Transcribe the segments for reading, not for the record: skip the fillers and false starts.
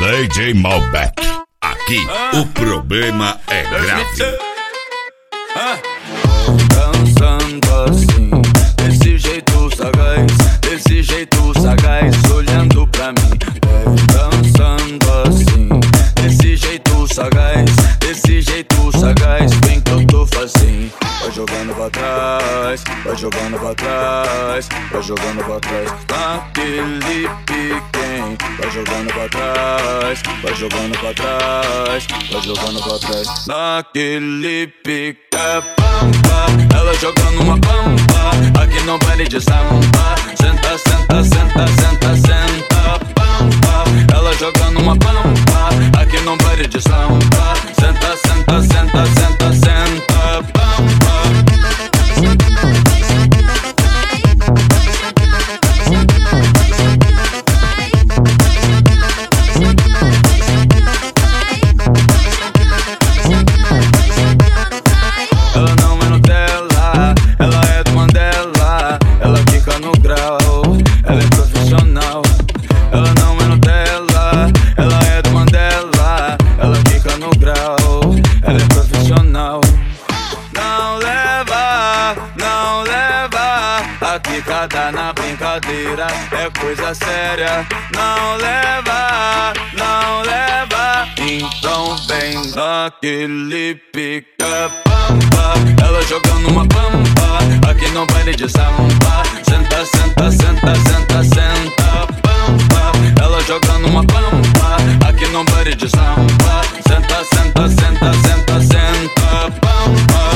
DJ Malbec. Aqui o problema é grave. Dançando assim, desse jeito sagaz, olhando pra mim. Dançando assim, desse jeito sagaz, vem que eu tô facinho. Vai jogando pra trás, vai jogando pra trás, vai jogando pra trás, naquele piquem. Vai jogando pra trás, vai jogando pra trás, vai jogando pra trás, naquele pique. Pampa, ela jogando uma pampa, aqui não vale de samba. Senta, senta, senta, senta, senta. Pampa, ela jogando uma pampa, aqui não vale de samba. Senta, senta, senta, senta, senta. Pampa. Ela não é Nutella, ela é do Mandela. Ela fica no grau, ela é profissional. Ela não é Nutella, ela é do Mandela. Ela fica no grau, ela é profissional. Não leva, não leva. A quicada na brincadeira é coisa séria. Não leva, não leva. Então vem naquele pica pampa. Ela jogando uma pampa, aqui não vale de samba. Senta, senta, senta, senta, senta. Pampa, ela jogando uma pampa, aqui não vale de samba. Senta, senta, senta, senta, senta. Pampa.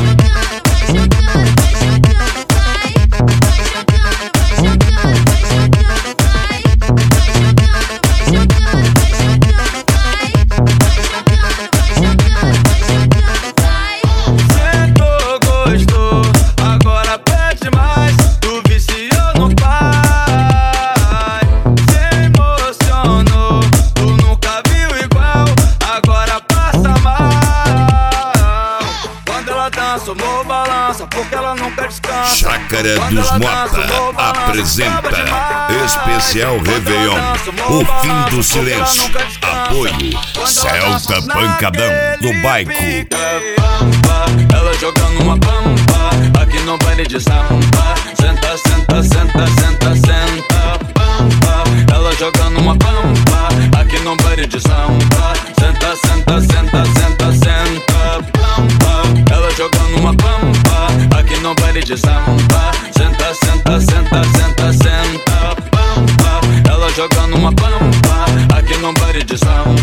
Somou balança porque ela nunca descansa. Chácara dos Mota apresenta Especial Réveillon, o fim do silêncio. Apoio Celta Pancadão do Baico. Ela jogando uma pampa, aqui não vale de samba. Senta, senta, senta, senta, senta. Pampa, ela jogando uma pampa, aqui não vale de samba. Senta, senta, senta, senta, senta. Pampa, ela jogando uma pampa, aqui não vale de samba. Senta, senta, senta, senta, senta. Pampa, ela jogando uma pampa, aqui não vale de samba.